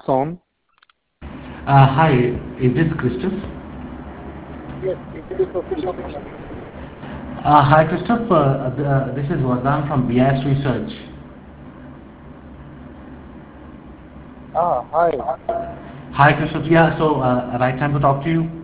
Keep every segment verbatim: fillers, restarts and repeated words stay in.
on. Uh, hi, is this Christoph? Yes, it's Christoph speaking. Uh, hi, Christoph. Uh, th- uh, this is Vardhan from B I S Research. Ah, hi. Hi, Christoph. Yeah, so uh, right time to talk to you.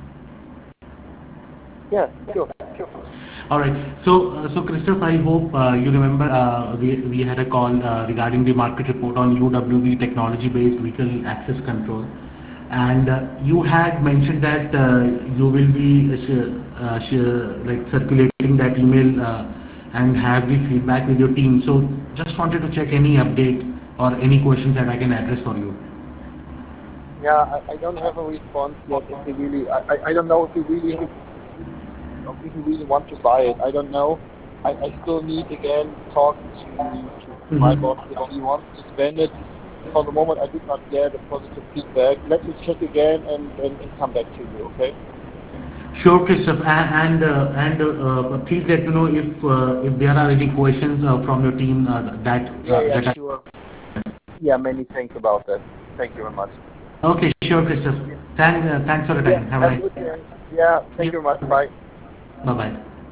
Yeah, sure. All right. So, uh, so Christoph, I hope uh, you remember uh, we we had a call uh, regarding the market report on U W V technology-based vehicle access control, and uh, you had mentioned that uh, you will be uh, sh- uh, sh- like circulating that email uh, and have the feedback with your team. So, just wanted to check any update or any questions that I can address for you. Yeah, I, I don't have a response yet. If we really, I, I I don't know if we really have, if we really want to buy it. I don't know. I, I still need again talking to, to to my boss if he wants to spend it. For the moment, I did not get a positive feedback. Let me check again and and, and come back to you. Okay? Sure, Christoph, and and, uh, and uh, uh, please let me know if uh, if there are any questions uh, from your team uh, that Yeah, uh, yeah, that. sure. Yeah, many thanks about that. Thank you very much. Okay, sure, Christoph. Thank, uh, thanks for the Yeah, time. Have a have a nice good day. day. Yeah, thank Yeah. you very much. Bye. Bye bye.